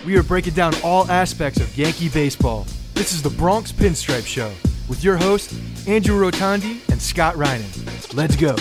We are breaking down all aspects of Yankee baseball. This is the Bronx Pinstripe Show with your hosts, Andrew Rotondi and Scott Reinen. Let's go.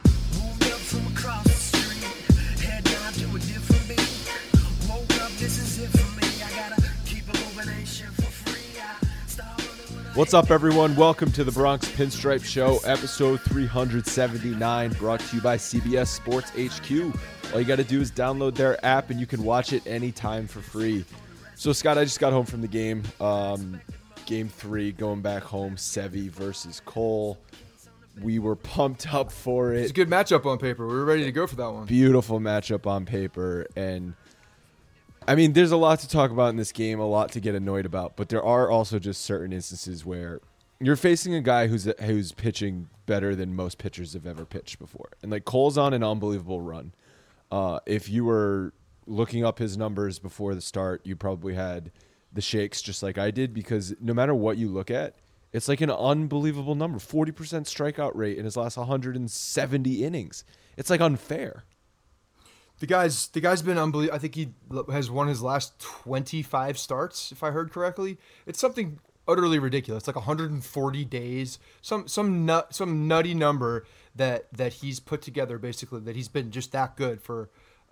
What's up, everyone? Welcome to the Bronx Pinstripe Show, episode 379, brought to you by CBS Sports HQ. All you got to do is download their app, and you can watch it anytime for free. So, Scott, I just got home from the game. Game 3, going back home, Sevy versus Cole. We were pumped up for it. It's a good matchup on paper. We were ready to go for that one. Beautiful matchup on paper, and I mean, there's a lot to talk about in this game, a lot to get annoyed about, but there are also just certain instances where you're facing a guy who's pitching better than most pitchers have ever pitched before. And like Cole's on an unbelievable run. If you were looking up his numbers before the start, you probably had the shakes just like I did, because no matter what you look at, it's like an unbelievable number. 40% strikeout rate in his last 170 innings. It's like unfair. The guy's been unbelievable. I think he has won his last 25 starts, if I heard correctly. It's something utterly ridiculous. Like 140 days, some nutty number that he's put together, basically, that he's been just that good for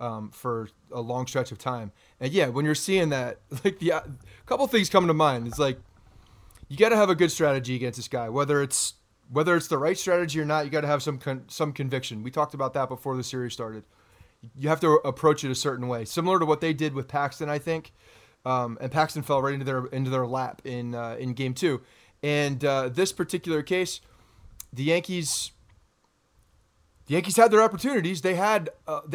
a long stretch of time. And yeah, when you're seeing that, like a couple things come to mind. It's like you got to have a good strategy against this guy, whether it's the right strategy or not. You got to have some conviction. We talked about that before the series started. You have to approach it a certain way, similar to what they did with Paxton, I think. And Paxton fell right into their lap in Game 2. And this particular case, the Yankees had their opportunities. They did what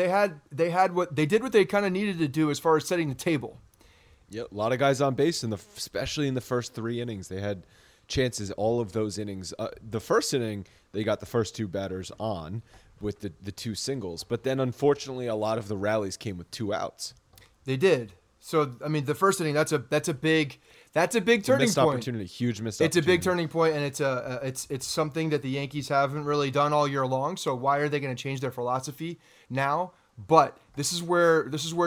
they kind of needed to do as far as setting the table. Yeah, a lot of guys on base, especially in the first 3 innings. They had chances all of those innings. The first inning, they got the first 2 batters on with the 2 singles. But then, unfortunately, a lot of the rallies came with 2 outs. They did. So, I mean, the first inning, that's a big turning missed point. Opportunity, huge missed It's opportunity. a big turning point, and it's something that the Yankees haven't really done all year long. So why are they going to change their philosophy now? But this is where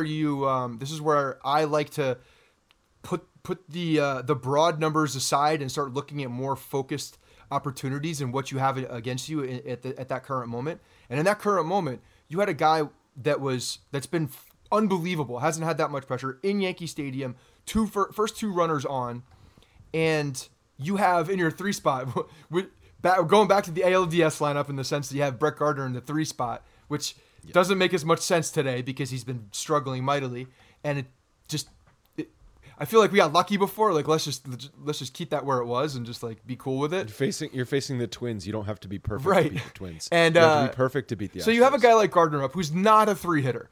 I like to put the broad numbers aside and start looking at more focused opportunities and what you have against you at that current moment. And in that current moment, you had a guy that's been unbelievable, hasn't had that much pressure in Yankee Stadium, first 2 runners on, and you have in your 3 spot, going back to the ALDS lineup in the sense that you have Brett Gardner in the 3 spot, which doesn't make as much sense today because he's been struggling mightily, and I feel like we got lucky before. Like let's just keep that where it was and just like be cool with it. You're facing the Twins. You don't have to be perfect right. to beat the Twins. And you have to be perfect to beat the Astros. So you have a guy like Gardner up who's not a 3 hitter.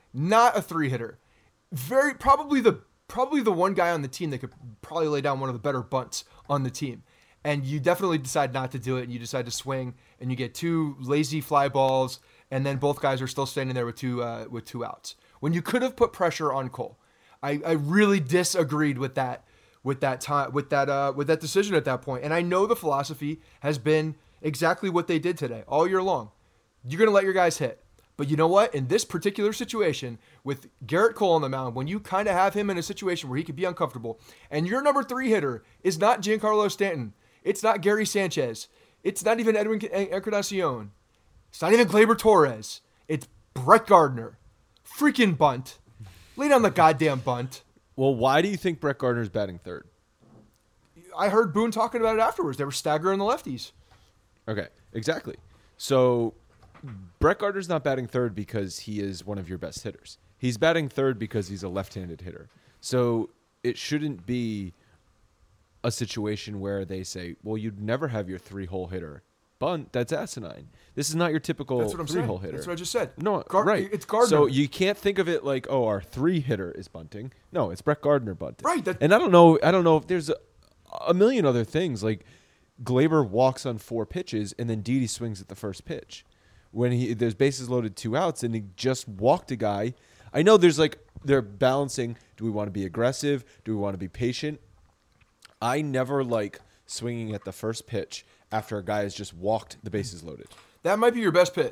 Very probably the one guy on the team that could probably lay down one of the better bunts on the team. And you definitely decide not to do it, and you decide to swing, and you get 2 lazy fly balls, and then both guys are still standing there with two outs. When you could have put pressure on Cole. I really disagreed with that decision at that point. And I know the philosophy has been exactly what they did today all year long. You're going to let your guys hit. But you know what? In this particular situation with Garrett Cole on the mound, when you kind of have him in a situation where he could be uncomfortable, and your number 3 hitter is not Giancarlo Stanton, it's not Gary Sanchez, it's not even Edwin Encarnacion, it's not even Gleyber Torres, it's Brett Gardner. Freaking bunt. Lay down the goddamn bunt. Well, why do you think Brett Gardner's batting 3rd? I heard Boone talking about it afterwards. They were staggering the lefties. Okay, exactly. So Brett Gardner's not batting 3rd because he is one of your best hitters. He's batting 3rd because he's a left-handed hitter. So it shouldn't be a situation where they say, well, you'd never have your 3-hole hitter bunt. That's asinine. This is not your typical 3-hole hitter. That's what I just said. No, right. It's Gardner. So you can't think of it like, oh, our 3 hitter is bunting. No, it's Brett Gardner bunting. Right. And I don't know if there's a million other things. Like Gleyber walks on 4 pitches and then Didi swings at the first pitch. When there's bases loaded, 2 outs, and he just walked a guy. I know they're balancing. Do we want to be aggressive? Do we want to be patient? I never like swinging at the first pitch after a guy has just walked the bases loaded. That might be your best pitch.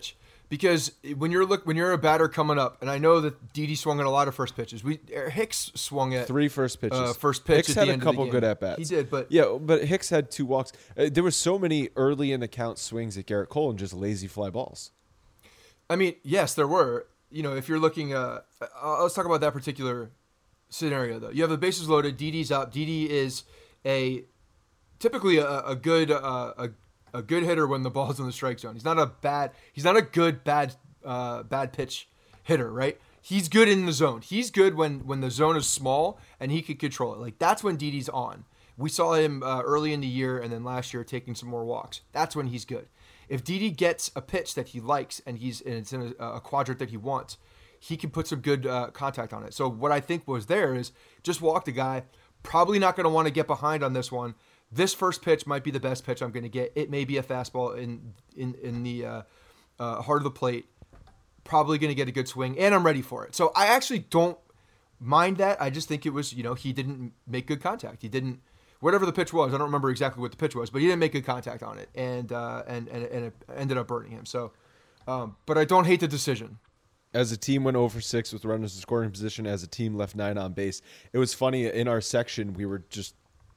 because when you're a batter coming up, and I know that Didi swung at a lot of first pitches. Hicks swung at 3 first pitches. First pitch. Hicks at had the a end couple of the good game. at bats. He did, but but Hicks had 2 walks. There were so many early in the count swings at Garrett Cole and just lazy fly balls. I mean, yes, there were. If you're looking, let's talk about that particular scenario though. You have the bases loaded. Didi's up. Didi is typically a good hitter when the ball's in the strike zone. He's not a good bad pitch hitter, right? He's good in the zone. He's good when the zone is small and he can control it. Like that's when Didi's on. We saw him early in the year and then last year taking some more walks. That's when he's good. If Didi gets a pitch that he likes and it's in a quadrant that he wants, he can put some good contact on it. So what I think was there is just walk the guy. Probably not going to want to get behind on this one. This first pitch might be the best pitch I'm going to get. It may be a fastball in the heart of the plate. Probably going to get a good swing, and I'm ready for it. So I actually don't mind that. I just think it was, he didn't make good contact. He didn't, whatever the pitch was. I don't remember exactly what the pitch was, but he didn't make good contact on it, and it ended up burning him. So, but I don't hate the decision. As a team went 0 for 6 with runners in scoring position. As a team left 9 on base. It was funny in our section. We were just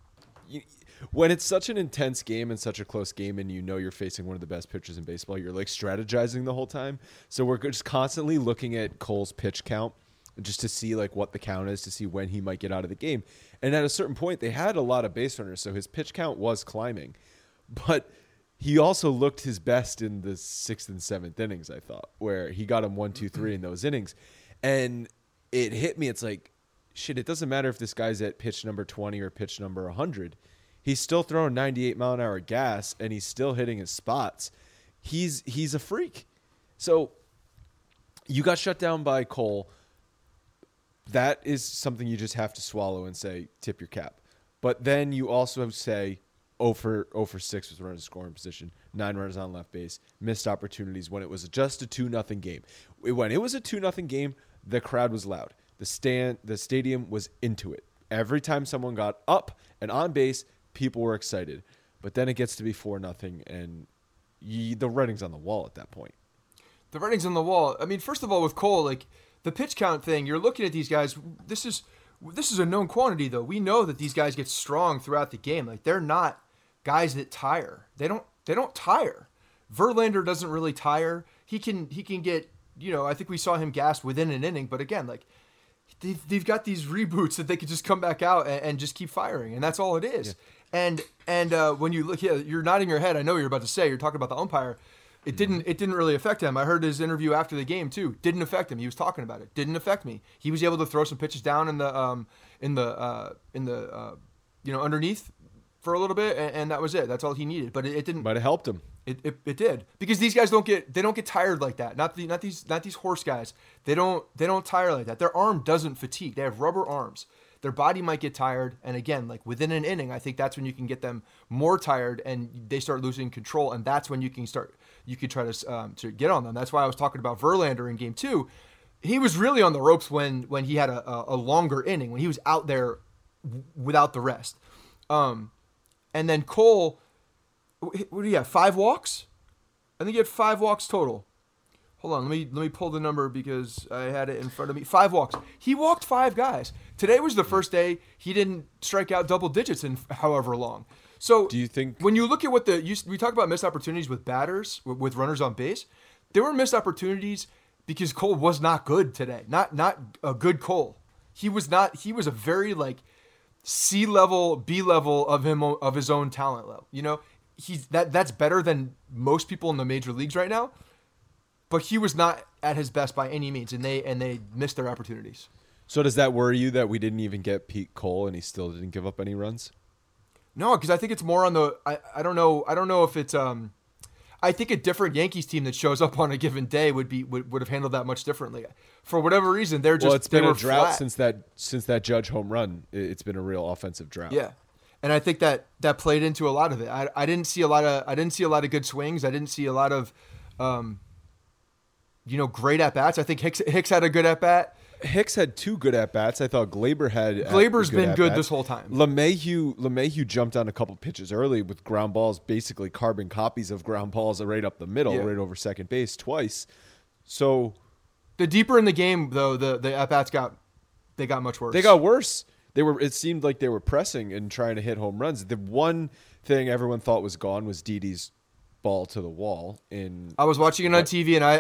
when it's such an intense game and such a close game, and you're facing one of the best pitchers in baseball, you're like strategizing the whole time. So we're just constantly looking at Cole's pitch count just to see like what the count is, to see when he might get out of the game. And at a certain point, they had a lot of base runners, so his pitch count was climbing, but he also looked his best in the 6th and 7th innings, I thought, where he got him 1, 2, 3 in those innings. And it hit me. It's like, shit, it doesn't matter if this guy's at pitch number 20 or pitch number 100. He's still throwing 98-mile-an-hour gas, and he's still hitting his spots. He's a freak. So you got shut down by Cole. That is something you just have to swallow and say, tip your cap. But then you also say, 0 for 6 with runners in scoring position, 9 runners on left base, missed opportunities when it was just a 2-0 game. When it was a 2-0 game, the crowd was loud. The stadium was into it. Every time someone got up and on base, people were excited. But then it gets to be 4-0, and the writing's on the wall at that point. The writing's on the wall. I mean, first of all, with Cole, like the pitch count thing, you're looking at these guys. This is a known quantity, though. We know that these guys get strong throughout the game. Like they're not guys that tire. They don't tire. Verlander doesn't really tire. He can get, I think we saw him gassed within an inning, but again, like they've got these reboots that they could just come back out and just keep firing, and that's all it is. Yeah. And when you look, you're nodding your head. I know what you're about to say. You're talking about the umpire. It didn't really affect him. I heard his interview after the game too. Didn't affect him. He was talking about it. Didn't affect me. He was able to throw some pitches down in the underneath for a little bit, and that was it. That's all he needed. But it didn't. Might have helped him. It did, because these guys don't get tired like that. Not these horse guys. They don't tire like that. Their arm doesn't fatigue. They have rubber arms. Their body might get tired, and again, like within an inning, I think that's when you can get them more tired, and they start losing control, and that's when you can try to get on them. That's why I was talking about Verlander in Game 2. He was really on the ropes when he had a longer inning, when he was out there without the rest. And then Cole, what do you have? 5 walks? I think he had 5 walks total. Hold on, let me pull the number because I had it in front of me. 5 walks. He walked 5 guys. Today was the first day he didn't strike out double digits in however long. So do you think when you look at we talk about missed opportunities with batters, with runners on base, there were missed opportunities because Cole was not good today. Not a good Cole. He was not. He was a very like C level, B level of his own talent level. That's better than most people in the major leagues right now. But he was not at his best by any means, and they missed their opportunities. So does that worry you that we didn't even get Pete Cole and he still didn't give up any runs? No, because I think it's more on the. I don't know if it's. I think a different Yankees team that shows up on a given day would have handled that much differently. For whatever reason, they're just. Well, it's been a drought flat. since that Judge home run. It's been a real offensive drought. Yeah, and I think that played into a lot of it. I didn't see a lot of good swings. I didn't see a lot of, great at bats. I think Hicks had a good at bat. Hicks had 2 good at bats. I thought Glaber had. Glaber's been good at-bats. this whole time. LeMahieu jumped on a couple pitches early with ground balls, basically carbon copies of ground balls right up the middle, right over second base twice. So the deeper in the game, though, the at bats got much worse. They got worse. It seemed like they were pressing and trying to hit home runs. The one thing everyone thought was gone was Didi's ball to the wall. I was watching it on TV and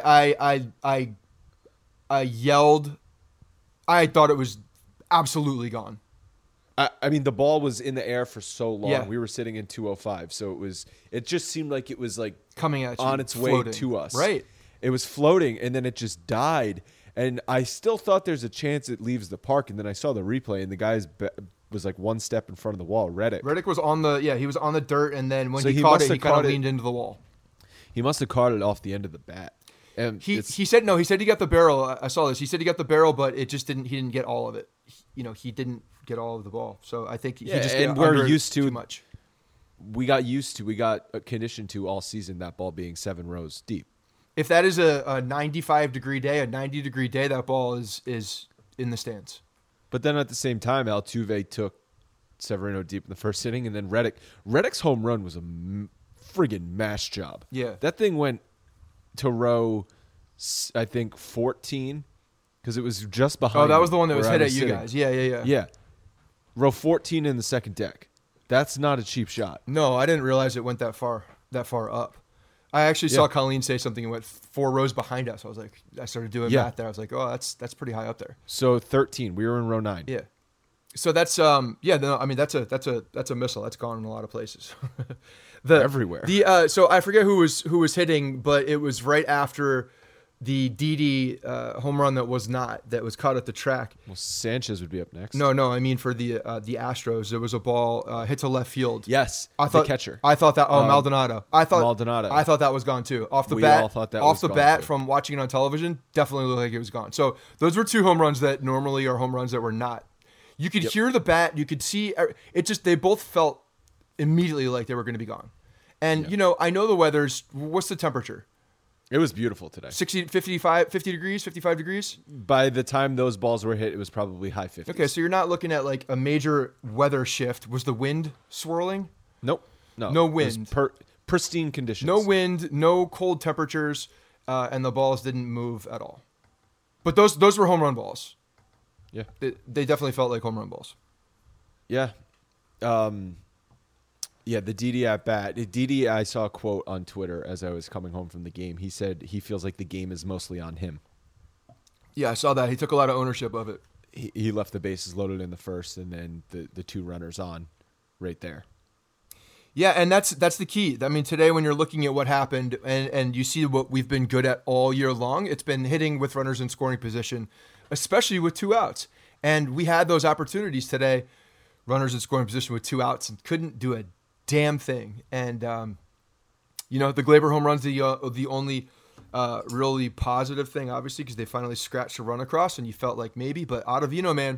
I yelled. I thought it was absolutely gone. I mean, the ball was in the air for so long. Yeah. We were sitting in 205, so it just seemed like it was like coming at you, on its floating. way to us. Right. It was floating, and then it just died. And I still thought there's a chance it leaves the park. And then I saw the replay, and the guy was like one step in front of the wall. Reddick was on the dirt, and then when he caught it, he kind of leaned into the wall. He must have caught it off the end of the bat. And he said no. He said he got the barrel. I saw this. He said he got the barrel, but it just didn't. He didn't get all of it. He didn't get all of the ball. So I think he just and we're used to too much. We got conditioned to all season that ball being 7 rows deep. If that is a 95-degree day, a 90-degree day, that ball is in the stands. But then at the same time, Altuve took Severino deep in the first inning, and then Reddick's home run was a friggin' mash job. Yeah. That thing went to row, I think, 14, because it was just behind. Oh, that was the one that was hit at you sitting. guys. Yeah. Yeah. Row 14 in the second deck. That's not a cheap shot. No, I didn't realize it went that far up. I actually saw Colleen say something and went 4 rows behind us. I started doing math there. I was like, oh, that's pretty high up there. So 13. We were in row 9. Yeah. So that's that's a missile. That's gone in a lot of places. Everywhere. So I forget who was hitting, but it was right after the Didi home run that was caught at the track. Well, Sanchez would be up next. No, I mean for the Astros, there was a ball hit to left field. Yes, the catcher. I thought that. Maldonado. I thought that was gone too. Off the bat. All thought that off was the bat too. from watching it on television, definitely looked like it was gone. So those were 2 home runs that normally are home runs that were not. You could hear the bat. You could see it. Just they both felt immediately like they were going to be gone. And I know the weather's. What's the temperature? It was beautiful today. 50 degrees, 55 degrees? By the time those balls were hit, it was probably high 50s. Okay, so you're not looking at like a major weather shift. Was the wind swirling? Nope. No. No wind. Pristine conditions. No wind, no cold temperatures, and the balls didn't move at all. But those were home run balls. Yeah. They definitely felt like home run balls. Yeah. Yeah, the Didi at bat. Didi, I saw a quote on Twitter as I was coming home from the game. He said he feels like the game is mostly on him. Yeah, I saw that. He took a lot of ownership of it. He left the bases loaded in the first, and then the 2 runners on right there. Yeah, and that's the key. I mean, today when you're looking at what happened and you see what we've been good at all year long, it's been hitting with runners in scoring position, especially with 2 outs. And we had those opportunities today, runners in scoring position with 2 outs, and couldn't do a damn thing. And the Glaber home run's the only really positive thing, obviously, because they finally scratched a run across, and you felt like maybe. But Ottavino, man,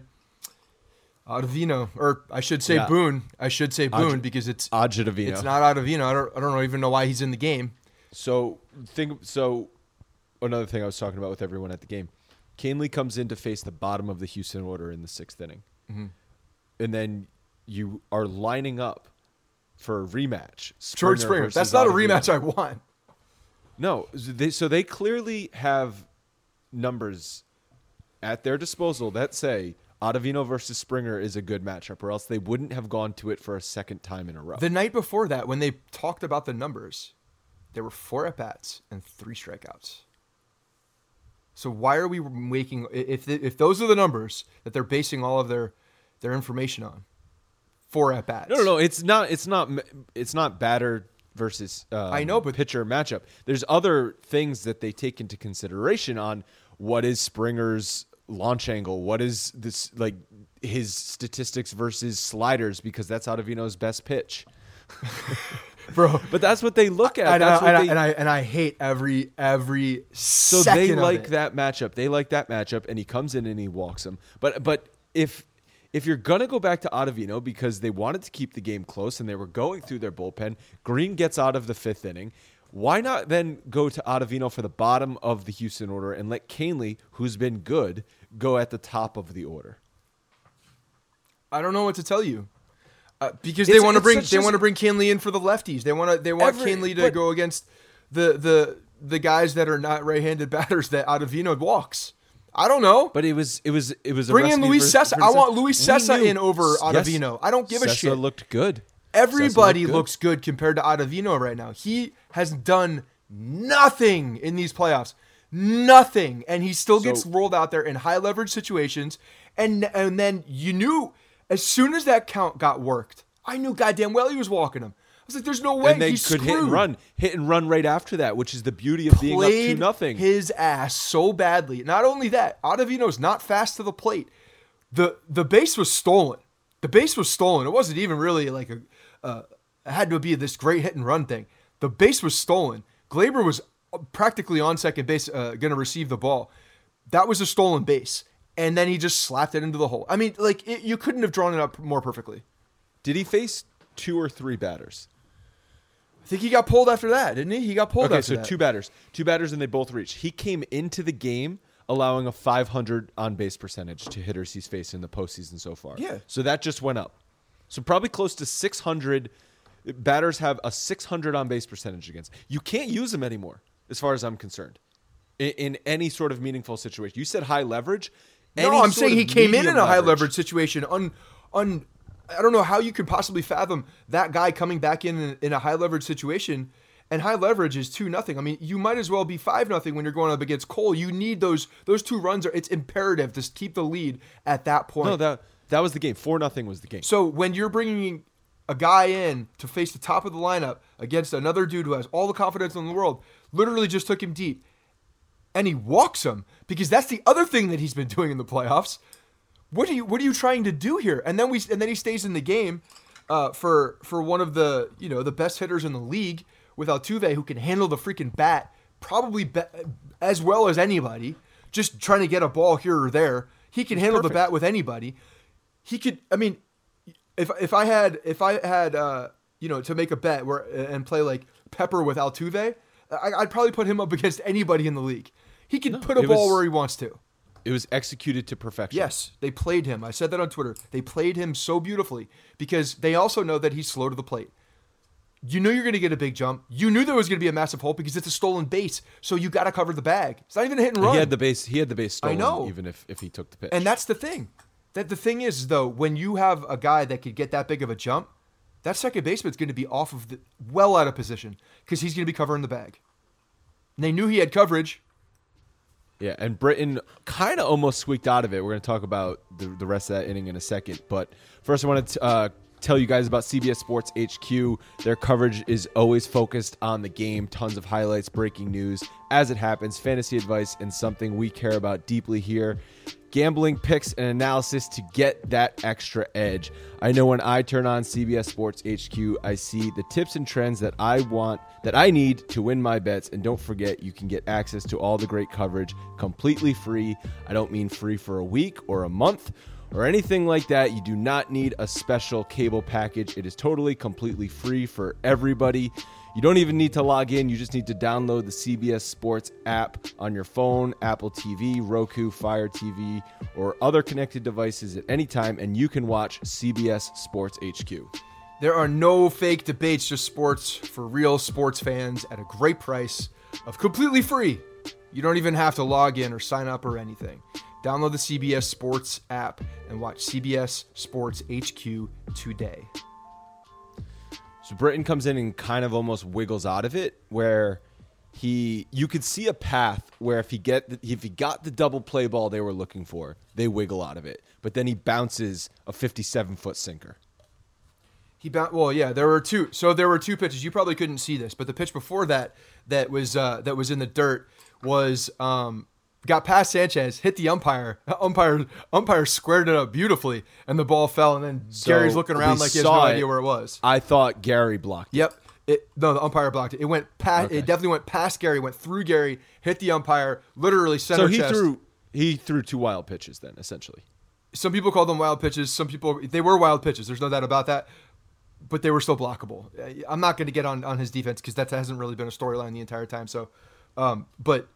or I should say Boone. I should say Boone because it's Ottavino. It's not Ottavino. I don't even know why he's in the game. So another thing I was talking about with everyone at the game, Kahnle comes in to face the bottom of the Houston order in the 6th inning, and then you are lining up for a rematch. George Springer. That's not a rematch I want. No, so they clearly have numbers at their disposal that say Ottavino versus Springer is a good matchup, or else they wouldn't have gone to it for a second time in a row. The night before that, when they talked about the numbers, there were 4 at-bats and 3 strikeouts. So why are we making if those are the numbers that they're basing all of their information on? 4 at-bats. No. It's not batter versus I know, but pitcher matchup. There's other things that they take into consideration on what is Springer's launch angle, what is this like his statistics versus sliders, because that's Ottavino's best pitch. Bro, but that's what they look at. And I hate every so second they of like it. that matchup. They like that matchup, and he comes in and he walks him. But if you're gonna go back to Ottavino because they wanted to keep the game close and they were going through their bullpen, Green gets out of the 5th inning. Why not then go to Ottavino for the bottom of the Houston order and let Kahnle, who's been good, go at the top of the order? I don't know what to tell you. Because they want to bring Canley in for the lefties. They want Canley to go against the guys that are not right-handed batters that Ottavino walks. I don't know. But it was a bring in Luis Cessa. I want Luis Cessa in over Ottavino. Yes, I don't give a shit. Cessa looked good. Everybody looks good compared to Ottavino right now. He has done nothing in these playoffs. Nothing. And he still gets rolled out there in high leverage situations. And then you knew as soon as that count got worked, I knew goddamn well he was walking him. I was like, there's no way. And they he's could screwed. hit and run right after that, which is the beauty of being up 2-0. His ass so badly. Not only that, Ottavino's not fast to the plate. The base was stolen. The base was stolen. It wasn't even really like it had to be this great hit and run thing. The base was stolen. Glaber was practically on second base, going to receive the ball. That was a stolen base. And then he just slapped it into the hole. I mean, like, you couldn't have drawn it up more perfectly. Did he face 2 or 3 batters? I think he got pulled after that, didn't he? He got pulled after that. Okay, so 2 batters, and they both reached. He came into the game allowing a 500 on-base percentage to hitters he's faced in the postseason so far. Yeah. So that just went up. So probably close to 600. Batters have a 600 on-base percentage against. You can't use them anymore, as far as I'm concerned, in any sort of meaningful situation. You said high leverage. No, I'm saying he came in a high leverage situation. I don't know how you could possibly fathom that guy coming back in a high leverage situation. And high leverage is 2-0. I mean, you might as well be 5-0 when you're going up against Cole. You need those 2 runs. It's imperative to keep the lead at that point. No, that was the game. 4-0 was the game. So when you're bringing a guy in to face the top of the lineup against another dude who has all the confidence in the world, literally just took him deep, and he walks him, because that's the other thing that he's been doing in the playoffs. What are you trying to do here? And then he stays in the game for one of the the best hitters in the league with Altuve, who can handle the freaking bat probably as well as anybody. Just trying to get a ball here or there, he can handle the bat with anybody. He could. I mean, if I had to make a bet and play like Pepper with Altuve, I'd probably put him up against anybody in the league. He can put a ball where he wants to. It was executed to perfection. Yes, they played him. I said that on Twitter. They played him so beautifully because they also know that he's slow to the plate. You knew you're going to get a big jump. You knew there was going to be a massive hole because it's a stolen base, so you got to cover the bag. It's not even a hit and run. He had the base stolen, I know. Even if he took the pitch. And that's the thing. That the thing is, though, when you have a guy that could get that big of a jump, that second baseman's going to be out of position because he's going to be covering the bag. And they knew he had coverage. Yeah, and Britton kind of almost squeaked out of it. We're going to talk about the rest of that inning in a second. But first I want to tell you guys about CBS Sports HQ. Their coverage is always focused on the game. Tons of highlights, breaking news as it happens, fantasy advice, and something we care about deeply here. Gambling picks and analysis to get that extra edge. I know when I turn on CBS Sports HQ, I see the tips and trends that I need to win my bets. And don't forget, you can get access to all the great coverage completely free. I don't mean free for a week or a month or anything like that. You do not need a special cable package. It is totally, completely free for everybody. You don't even need to log in. You just need to download the CBS Sports app on your phone, Apple TV, Roku, Fire TV, or other connected devices at any time, and you can watch CBS Sports HQ. There are no fake debates, just sports for real sports fans at a great price of completely free. You don't even have to log in or sign up or anything. Download the CBS Sports app and watch CBS Sports HQ today. So Britton comes in and kind of almost wiggles out of it, where you could see a path where if he got the double play ball they were looking for, they wiggle out of it. But then he bounces a 57-foot sinker. There were two. So there were 2 pitches. You probably couldn't see this, but the pitch before that was in the dirt was got past Sanchez, hit the umpire. Umpire squared it up beautifully, and the ball fell. And then Gary's looking around like he has no idea where it was. I thought Gary blocked it. Yep. The umpire blocked it. It went past. Okay. It definitely went past Gary. Went through Gary, hit the umpire, literally center chest. So he threw 2 wild pitches then, essentially. Some people call them wild pitches. Some people, they were wild pitches. There's no doubt about that. But they were still blockable. I'm not going to get on his defense because that hasn't really been a storyline the entire time. So, but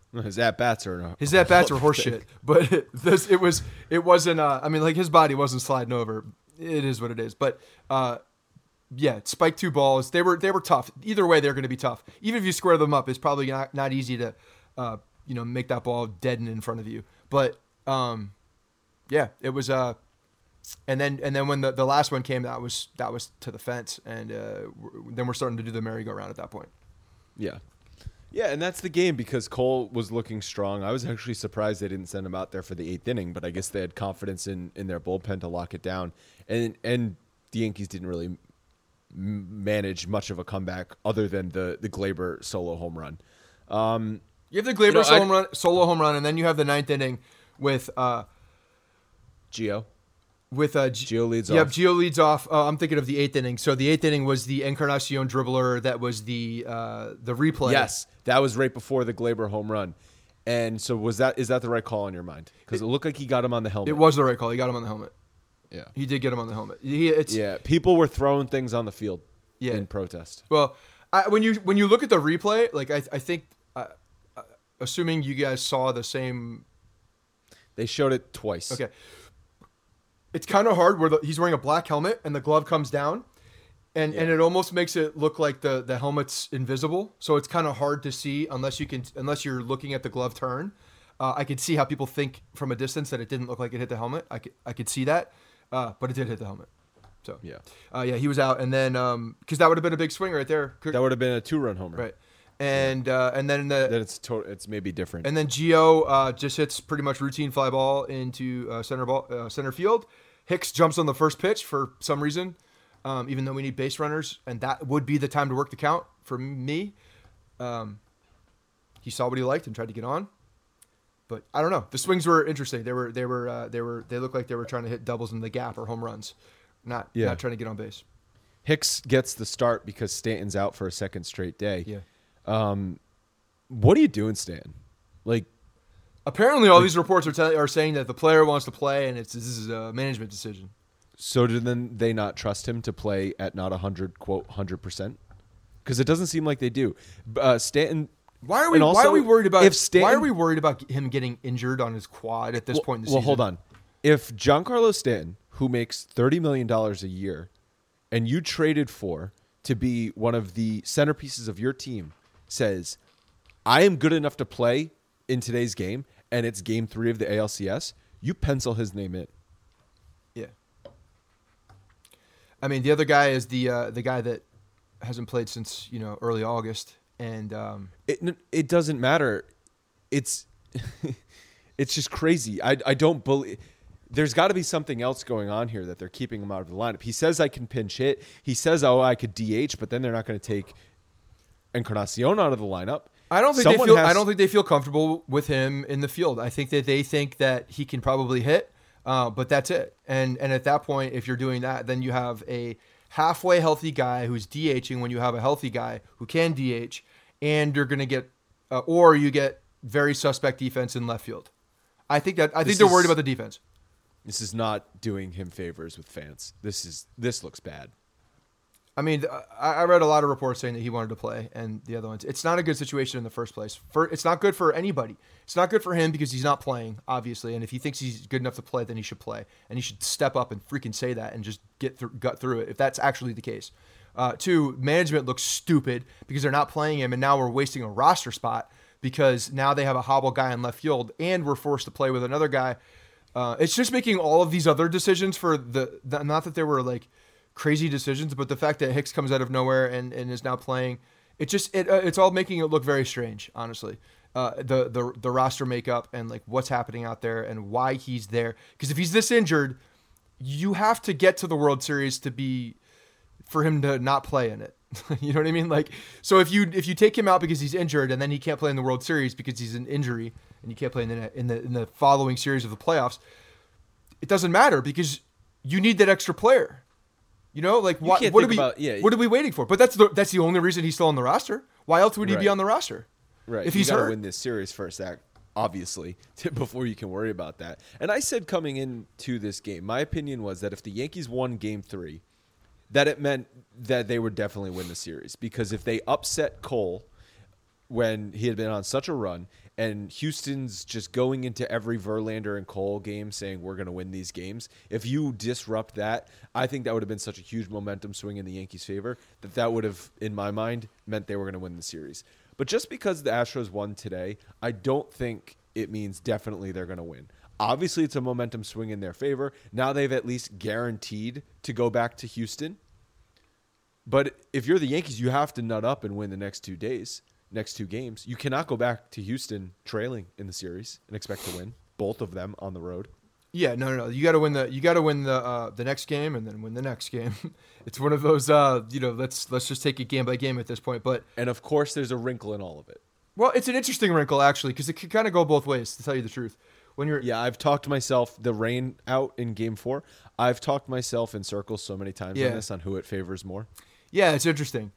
His at bats are His at bats were horseshit, but it wasn't. I mean, like his body wasn't sliding over. It is what it is. But yeah, spike 2 balls. They were tough. Either way, they're going to be tough. Even if you square them up, it's probably not easy to make that ball dead and in front of you. But yeah, it was. And then when the last one came, that was to the fence, and then we're starting to do the merry-go-round at that point. Yeah. Yeah, and that's the game because Cole was looking strong. I was actually surprised they didn't send him out there for the 8th inning, but I guess they had confidence in their bullpen to lock it down. And the Yankees didn't really manage much of a comeback other than the Gleyber solo home run. You have the Gleyber solo home run, and then you have the 9th inning with Gio. Gio leads off. Yep, off. Gio leads off. I'm thinking of the 8th inning. So the 8th inning was the Encarnacion dribbler that was the replay. Yes, that was right before the Gleyber home run. And so is that the right call in your mind? Because it looked like he got him on the helmet. It was the right call. He got him on the helmet. Yeah. He did get him on the helmet. People were throwing things on the field in protest. Well, when you look at the replay, like I think, assuming you guys saw the same. They showed it twice. Okay. It's kind of hard where he's wearing a black helmet and the glove comes down, and it almost makes it look like the helmet's invisible. So it's kind of hard to see unless you're looking at the glove turn. I could see how people think from a distance that it didn't look like it hit the helmet. I could see that, but it did hit the helmet. So he was out, and then because that would have been a big swing right there. That would have been a 2-run homer, right? And then it's maybe different. And then Gio just hits pretty much routine fly ball into center field. Hicks jumps on the first pitch for some reason, even though we need base runners, and that would be the time to work the count for me. He saw what he liked and tried to get on, but I don't know. The swings were interesting. They looked like they were trying to hit doubles in the gap or home runs, not trying to get on base. Hicks gets the start because Stanton's out for a second straight day. Yeah. What are you doing, Stan? Like, apparently, all these reports are saying that the player wants to play, and this is a management decision. So did then they not trust him to play at not 100%? Because it doesn't seem like they do. Stanton. Why are we worried about him getting injured on his quad at this point in the season? Well, hold on. If Giancarlo Stanton, who makes $30 million a year, and you traded for to be one of the centerpieces of your team, says, I am good enough to play in today's game, and it's game 3 of the ALCS, you pencil his name in. Yeah. I mean, the other guy is the guy that hasn't played since, early August, and it doesn't matter. It's it's just crazy. I don't believe there's got to be something else going on here that they're keeping him out of the lineup. He says I can pinch hit. He says, I could DH, but then they're not going to take Encarnacion out of the lineup. I don't think they feel comfortable with him in the field. I think that they think that he can probably hit, but that's it. And at that point, if you're doing that, then you have a halfway healthy guy who's DHing when you have a healthy guy who can DH, and you're going to get, or you get very suspect defense in left field. I think they're worried about the defense. This is not doing him favors with fans. This looks bad. I mean, I read a lot of reports saying that he wanted to play, and the other ones. It's not a good situation in the first place. It's not good for anybody. It's not good for him because he's not playing, obviously. And if he thinks he's good enough to play, then he should play, and he should step up and freaking say that and just gut through it if that's actually the case. 2, management looks stupid because they're not playing him, and now we're wasting a roster spot because now they have a hobble guy in left field, and we're forced to play with another guy. It's just making all of these other decisions for the not that there were like crazy decisions, but the fact that Hicks comes out of nowhere and is now playing, it's all making it look very strange, honestly. The roster makeup and like what's happening out there and why he's there. Because if he's this injured, you have to get to the World Series for him to not play in it. You know what I mean? Like, so if you take him out because he's injured and then he can't play in the World Series because he's an injury and you can't play in the following series of the playoffs, it doesn't matter because you need that extra player. Like what are we waiting for? But that's the only reason he's still on the roster. Why else would he be on the roster? Right. If he's hurt, you got to win this series first, obviously, before you can worry about that. And I said coming into this game, my opinion was that if the Yankees won Game 3, that it meant that they would definitely win the series because if they upset Cole when he had been on such a run, and Houston's just going into every Verlander and Cole game saying we're going to win these games. If you disrupt that, I think that would have been such a huge momentum swing in the Yankees' favor that would have, in my mind, meant they were going to win the series. But just because the Astros won today, I don't think it means definitely they're going to win. Obviously, it's a momentum swing in their favor. Now they've at least guaranteed to go back to Houston. But if you're the Yankees, you have to nut up and win the next 2 days. Next 2 games. You cannot go back to Houston trailing in the series and expect to win both of them on the road. Yeah, no. You got to win the next game and then win the next game. It's one of those let's just take it game by game at this point. And of course, there's a wrinkle in all of it. Well, it's an interesting wrinkle actually because it can kind of go both ways. To tell you the truth, I've talked myself the rain out in Game 4. I've talked myself in circles so many times on this on who it favors more. Yeah, it's interesting.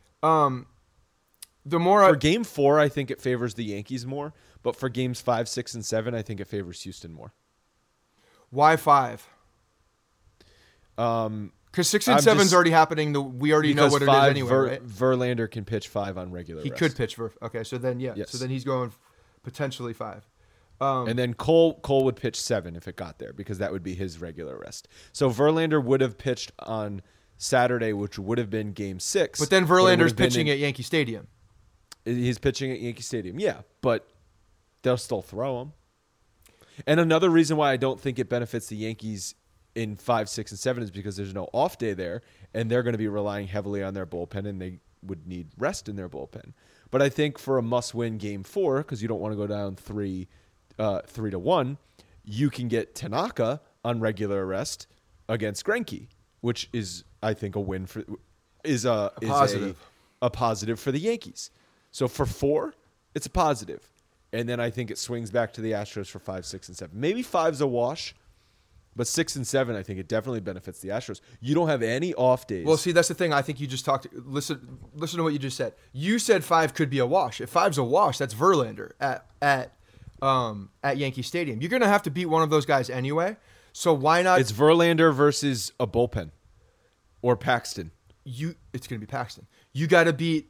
For Game 4, I think it favors the Yankees more, but for Games 5, 6, and 7, I think it favors Houston more. Why 5? Because 6 and 7's already happening. We already know what it is anyway, right? Verlander can pitch 5 on regular rest. He could pitch okay, so then Yes. So then he's going potentially 5. And then Cole would pitch 7 if it got there because that would be his regular rest. So Verlander would have pitched on Saturday, which would have been Game 6. But then Verlander's pitching at Yankee Stadium. He's pitching at Yankee Stadium. Yeah, but they'll still throw him. And another reason why I don't think it benefits the Yankees in 5, 6, and 7 is because there's no off day there, and they're going to be relying heavily on their bullpen, and they would need rest in their bullpen. But I think for a must-win Game 4, because you don't want to go down 3-1, you can get Tanaka on regular rest against Greinke, which is, I think, a win for a positive for the Yankees. So for 4, it's a positive. And then I think it swings back to the Astros for 5, 6, and 7. Maybe 5's a wash, but 6 and 7, I think it definitely benefits the Astros. You don't have any off days. Well, see, that's the thing. I think you just talked. Listen to what you just said. You said 5 could be a wash. If 5's a wash, that's Verlander at Yankee Stadium. You're going to have to beat one of those guys anyway. So why not? It's Verlander versus a bullpen or Paxton. It's going to be Paxton. You got to beat.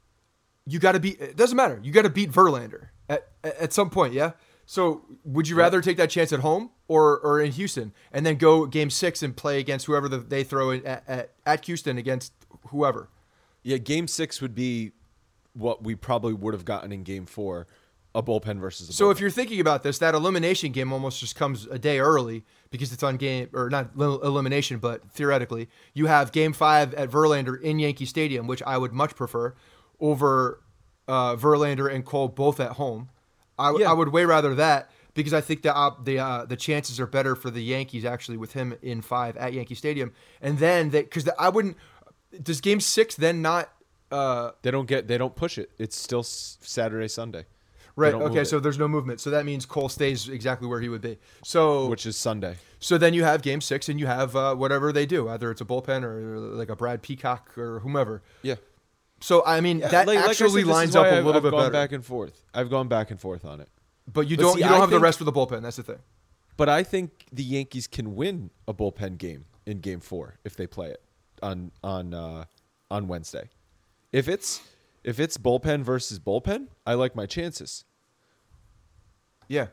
It doesn't matter. You got to beat Verlander at some point, yeah? So would you rather take that chance at home or in Houston and then go Game 6 and play against whoever they throw in at Houston against whoever? Yeah, Game 6 would be what we probably would have gotten in Game 4, a bullpen versus a bullpen. So if you're thinking about this, that elimination game almost just comes a day early because it's on game, or not elimination, but theoretically, you have Game 5 at Verlander in Yankee Stadium, which I would much prefer over Verlander and Cole both at home. I would way rather that because I think the chances are better for the Yankees actually with him in 5 at Yankee Stadium, and then does Game 6 then not? They don't push it. It's still Saturday, Sunday. Right. Okay. So there's no movement. So that means Cole stays exactly where he would be. So which is Sunday. So then you have Game 6 and you have whatever they do, either it's a bullpen or like a Brad Peacock or whomever. Yeah. So, I mean, that actually lines up a little bit better. I've gone back and forth. I've gone back and forth on it. But you don't have the rest of the bullpen. That's the thing. But I think the Yankees can win a bullpen game in Game 4 if they play it on Wednesday. If it's bullpen versus bullpen, I like my chances. Yeah.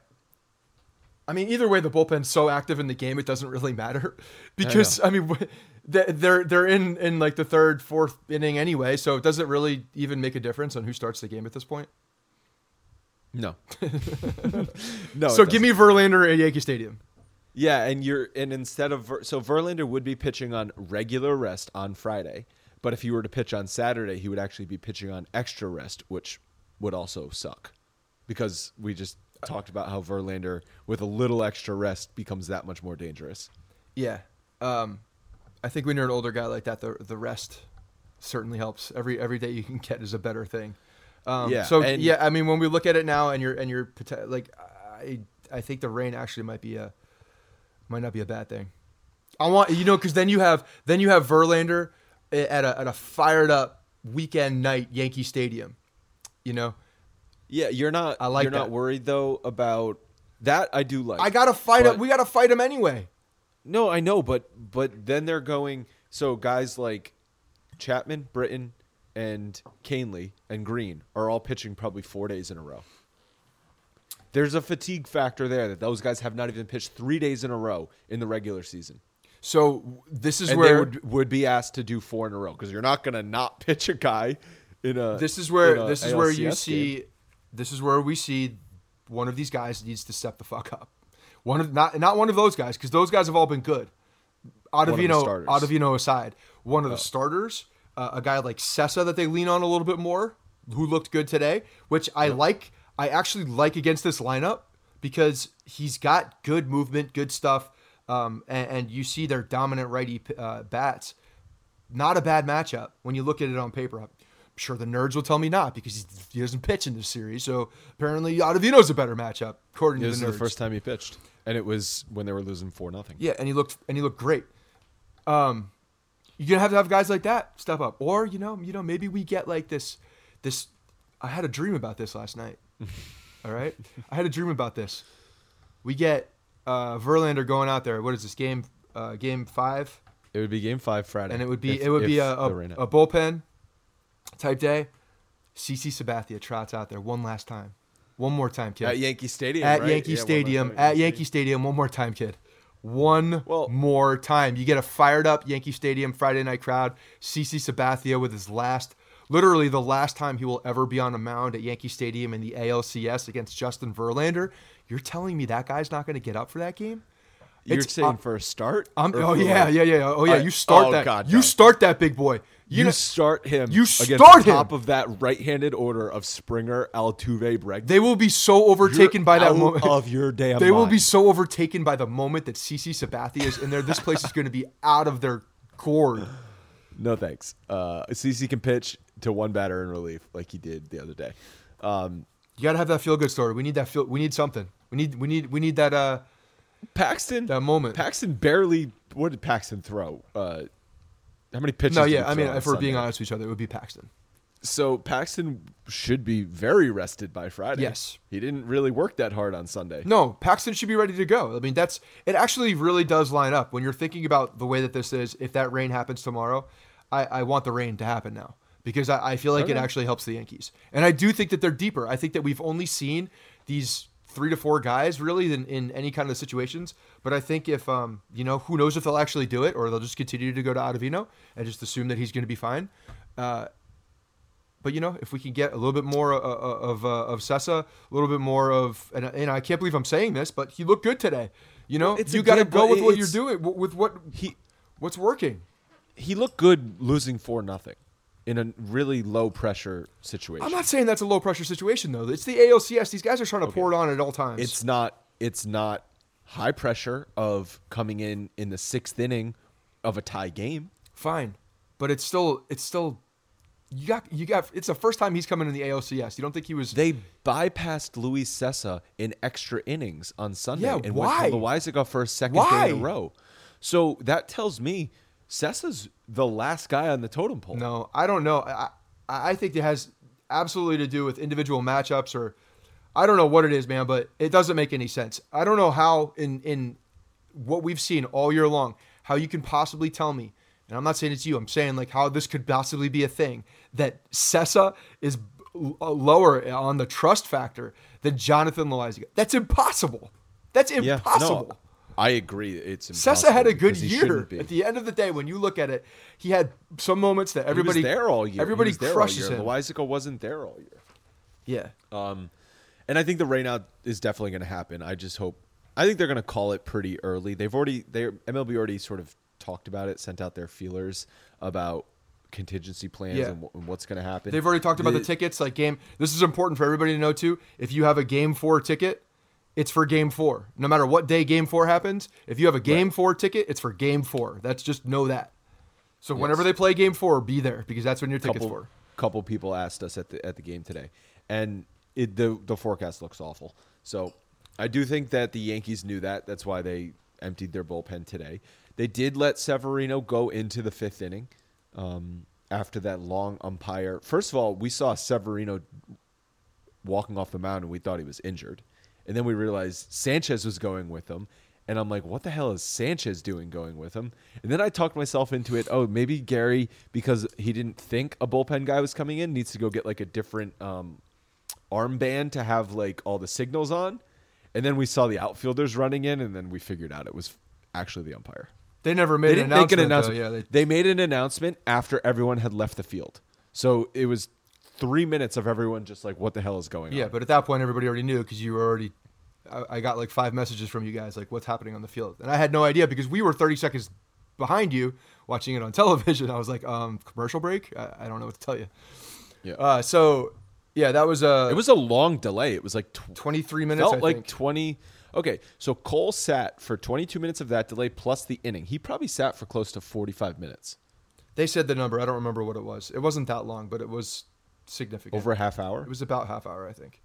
I mean, either way, the bullpen's so active in the game, it doesn't really matter because I mean, they're in like the third, fourth inning anyway, so it doesn't really even make a difference on who starts the game at this point. No, no. So give me Verlander at Yankee Stadium. Yeah, and instead of Verlander would be pitching on regular rest on Friday, but if he were to pitch on Saturday, he would actually be pitching on extra rest, which would also suck because we just talked about how Verlander with a little extra rest becomes that much more dangerous. Yeah. I think when you're an older guy like that, the rest certainly helps. Every day you can get is a better thing. I mean, when we look at it now and you're like, I think the rain actually might not be a bad thing. Because then you have Verlander at a fired up weekend night Yankee Stadium, Yeah, you're not worried though about that. I do like. I gotta fight him. We gotta fight him anyway. No, I know, but then they're going. So guys like Chapman, Britton, and Canely and Green are all pitching probably 4 days in a row. There's a fatigue factor there that those guys have not even pitched 3 days in a row in the regular season. So this is And where they would be asked to do 4 in a row because you're not going to not pitch a guy in a. this is where you ALCS see game. this is where we see one of these guys needs to step the fuck up. Not one of those guys, because those guys have all been good. Ottavino aside, one of the starters, a guy like Sessa that they lean on a little bit more, who looked good today, which I like. I actually like against this lineup because he's got good movement, good stuff, and you see their dominant righty bats. Not a bad matchup when you look at it on paper. I'm sure the nerds will tell me not, because he doesn't pitch in this series. So apparently Ottavino's a better matchup according to the nerds. This is the first time he pitched, and it was when they were losing 4-0. Yeah, and he looked great. You're gonna have to have guys like that step up, or maybe we get like this. I had a dream about this last night. All right, I had a dream about this. We get Verlander going out there. What is this game? Game 5. It would be Game 5 Friday, And it would be a a bullpen type day. CC Sabathia trots out there one last time, one more time, kid. at Yankee Stadium. At right? Yankee Yeah, Stadium, at Yankee Stadium, one more time, kid. One Well- more time. You get a fired up Yankee Stadium Friday night crowd. CC Sabathia with his literally the last time he will ever be on a mound at Yankee Stadium in the ALCS against Justin Verlander. You're telling me that guy's not going to get up for that game? You're It's- saying for a start? Oh Or for yeah. Oh yeah. I- You start oh, that. God, you no. start that big boy. You know- start him. You against start the top him. of that right-handed order of Springer, Altuve, Bregman. They will be so overtaken by that moment. Of your damn They will be mind. so overtaken by the moment that CC Sabathia is in there. This place is going to be out of their gourd. No thanks. CC can pitch to one batter in relief like he did the other day. You got to have that feel good story. We need that feel. We need something. We need that Paxton. that moment. Paxton barely. What did Paxton throw? How many pitches? No, did he yeah. I mean, throw on if we're being Sunday? honest with each other, it would be Paxton. So Paxton should be very rested by Friday. Yes. He didn't really work that hard on Sunday. No, Paxton should be ready to go. I mean, it actually really does line up when you're thinking about the way that this is. If that rain happens tomorrow, I want the rain to happen now, because I feel like it Okay. actually helps the Yankees. And I do think that they're deeper. I think that we've only seen these 3 to 4 guys really in any kind of situations. But I think if, who knows if they'll actually do it, or they'll just continue to go to Ottavino and just assume that he's going to be fine. But if we can get a little bit more of Sessa, a little bit more of, and I can't believe I'm saying this, but he looked good today. It's You got to again, go but with what you're it's- doing, with what's working. He looked good losing 4-0 in a really low pressure situation. I'm not saying that's a low pressure situation though. It's the ALCS. These guys are trying to pour it on at all times. It's not high pressure of coming in the 6th inning of a tie game. fine, but it's still. You got. It's the first time he's coming in the ALCS. You don't think he was? They bypassed Luis Sessa in extra innings on Sunday Yeah, and why? went to Loizaga for a second Why? day in a row. So that tells me Sessa's the last guy on the totem pole. No, I don't know. I think it has absolutely to do with individual matchups, or I don't know what it is, man, but it doesn't make any sense. I don't know how in what we've seen all year long, how you can possibly tell me, and I'm not saying it's you, I'm saying like how this could possibly be a thing, that Sessa is lower on the trust factor than Jonathan Loizaga. That's impossible. That's Yeah, impossible. no, I agree. It's impossible Sessa had a good because he year. shouldn't be. At the end of the day, when you look at it, he had some moments that everybody he was there all year. Everybody He was there crushes all year. him. Loizaga wasn't there all year. Yeah. And I think the rain out is definitely going to happen. I think they're going to call it pretty early. MLB already sort of talked about it, sent out their feelers about contingency plans Yeah. and what's going to happen. They've already talked about the tickets. Like this is important for everybody to know too. If you have a Game 4 ticket, it's for Game 4. No matter what day Game 4 happens, if you have a Game 4 ticket, it's for Game 4. That's just know that. So whenever they play Game 4, be there, because that's when your ticket's for. Couple people asked us at the game today, and the forecast looks awful. So I do think that the Yankees knew that. That's why they emptied their bullpen today. They did let Severino go into the 5th inning after that long umpire. First of all, we saw Severino walking off the mound, and we thought he was injured. And then we realized Sanchez was going with him. And I'm like, what the hell is Sanchez doing going with him? And then I talked myself into it. Oh, maybe Gary, because he didn't think a bullpen guy was coming in, needs to go get like a different armband to have like all the signals on, and then we saw the outfielders running in, and then we figured out it was actually the umpire. They never made They an didn't make announcement. an announcement. Though. Yeah, They made an announcement after everyone had left the field, so it was 3 minutes of everyone just like, what the hell is going on? yeah, but at that point, everybody already knew because you were already. I got like 5 messages from you guys, like what's happening on the field, and I had no idea because we were 30 seconds behind you watching it on television. I was like, commercial break. I don't know what to tell you. Yeah. So yeah, that was It was a long delay. It was like 23 minutes. felt I like think. 20. Okay, so Cole sat for 22 minutes of that delay plus the inning. He probably sat for close to 45 minutes. They said the number. I don't remember what it was. It wasn't that long, but it was significant. Over a half hour? It was about half hour, I think.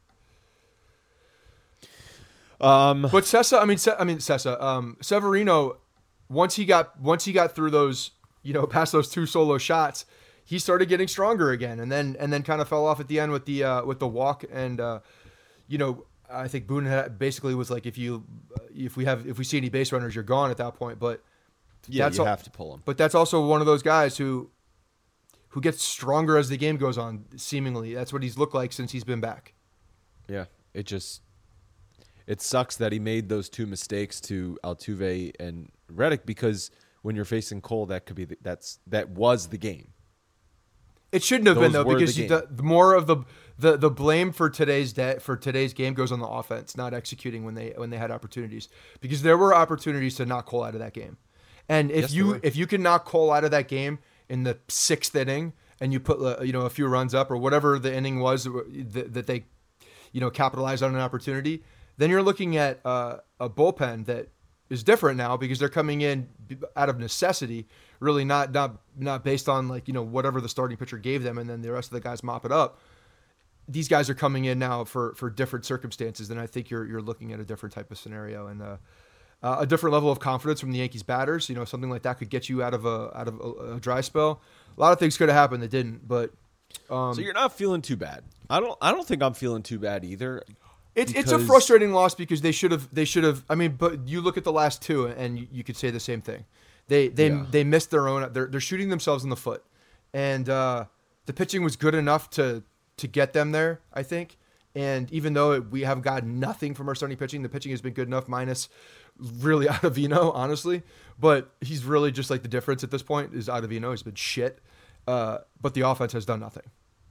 Um, But Severino, once he got through those, past those 2 solo shots, he started getting stronger again, and then kind of fell off at the end with the walk, and I think Boone basically was like, if we see any base runners, you're gone at that point. But yeah, you have to pull him. But that's also one of those guys who gets stronger as the game goes on. Seemingly, that's what he's looked like since he's been back. Yeah, it sucks that he made those 2 mistakes to Altuve and Reddick, because when you're facing Cole, that could be that was the game. It shouldn't have been Those though, were because the game. the more of the blame for today's game goes on the offense, not executing when they had opportunities, because there were opportunities to knock Cole out of that game, and if you can knock Cole out of that game in the 6th inning and you put a few runs up or whatever the inning was that they capitalized on an opportunity, then you're looking at a bullpen that is different now because they're coming in out of necessity, really not based on whatever the starting pitcher gave them and then the rest of the guys mop it up. These guys are coming in now for different circumstances, and I think you're looking at a different type of scenario and a different level of confidence from the Yankees batters. Something like that could get you out of a dry spell. A lot of things could have happened that didn't, but so you're not feeling too bad. I don't think I'm feeling too bad either. It's a frustrating loss because they should have. I mean, but you look at the last 2 and you could say the same thing. They missed their own. They're shooting themselves in the foot, and the pitching was good enough to get them there, I think. And even though we have gotten nothing from our starting pitching, the pitching has been good enough, minus really Ottavino, honestly. But he's really just like the difference at this point is Ottavino. He's been shit, but the offense has done nothing.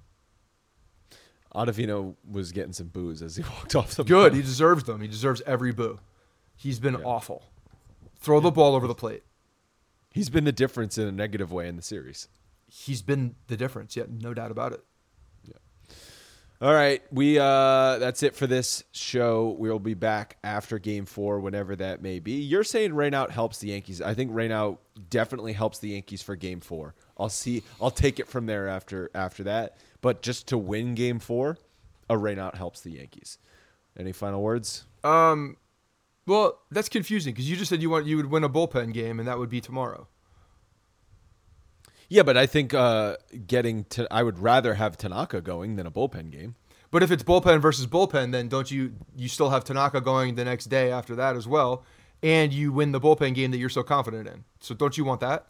Ottavino was getting some boos as he walked off the Good. mound. He deserves them. He deserves every boo. He's been awful. Throw the ball over the plate. He's been the difference in a negative way in the series. He's been the difference. Yeah, no doubt about it. All right, we that's it for this show. We'll be back after Game 4, whenever that may be. You're saying rainout helps the Yankees. I think rainout definitely helps the Yankees for Game 4. I'll take it from there after that. But just to win Game 4, a rainout helps the Yankees. Any final words? Well, that's confusing because you just said you would win a bullpen game, and that would be tomorrow. Yeah, but I think I would rather have Tanaka going than a bullpen game. But if it's bullpen versus bullpen, then don't you still have Tanaka going the next day after that as well, and you win the bullpen game that you're so confident in. So don't you want that?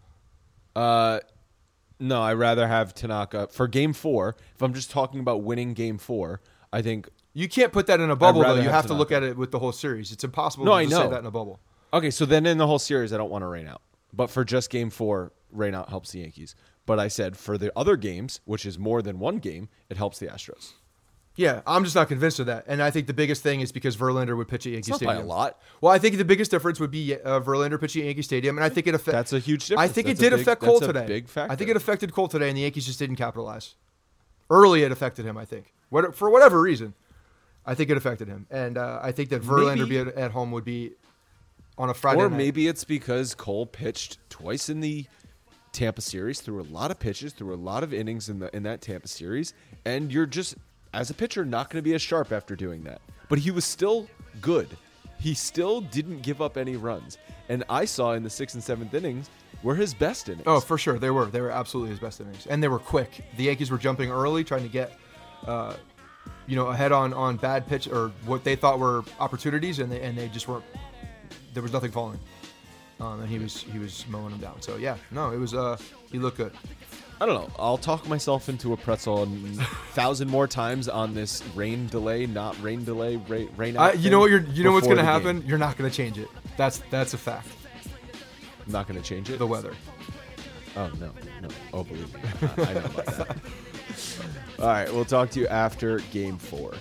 No, I'd rather have Tanaka for Game 4. If I'm just talking about winning Game 4, I think you can't put that in a bubble, though. You have to Tanaka. look at it with the whole series. It's impossible No, to I just say know. that in a bubble. Okay, so then in the whole series, I don't want to rain out. But for just Game 4, rain out helps the Yankees. But I said for the other games, which is more than one game, it helps the Astros. Yeah, I'm just not convinced of that. And I think the biggest thing is because Verlander would pitch at Yankee It's not by Stadium. a lot. Well, I think the biggest difference would be Verlander pitching at Yankee Stadium, and I think it affects. That's a huge difference. I think That's it did a big- affect Cole that's a today. big factor. I think it affected Cole today, and the Yankees just didn't capitalize. Early, it affected him. I think for whatever reason, I think it affected him, and I think that Verlander Maybe- being at home would be on a Friday Or night. maybe it's because Cole pitched twice in the Tampa series, threw a lot of pitches, threw a lot of innings in that Tampa series, and you're just, as a pitcher, not going to be as sharp after doing that. But he was still good. He still didn't give up any runs. And I saw in the 6th and 7th innings were his best innings. Oh, for sure, they were. They were absolutely his best innings, and they were quick. The Yankees were jumping early, trying to get, ahead on bad pitch or what they thought were opportunities, and they just weren't. There was nothing falling, and he was mowing them down. So yeah, no, it was he looked good. I don't know. I'll talk myself into a pretzel 1,000 more times on this rain delay, not rain delay, rain out. You know what what's going to the happen? game. You're not going to change it. That's a fact. I'm not going to change it. The weather. Oh no. Oh, believe me, I know about that. All right, we'll talk to you after Game 4.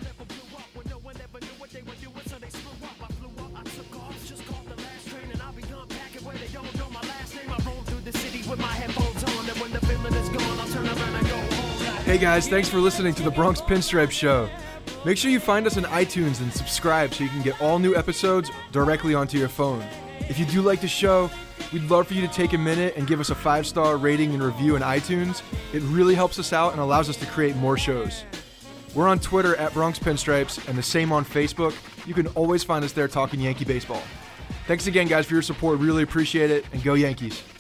Hey guys, thanks for listening to the Bronx Pinstripe Show. Make sure you find us on iTunes and subscribe so you can get all new episodes directly onto your phone. If you do like the show, we'd love for you to take a minute and give us a 5-star rating and review in iTunes. It really helps us out and allows us to create more shows. We're on Twitter at Bronx Pinstripes and the same on Facebook. You can always find us there talking Yankee baseball. Thanks again, guys, for your support. Really appreciate it, and go Yankees.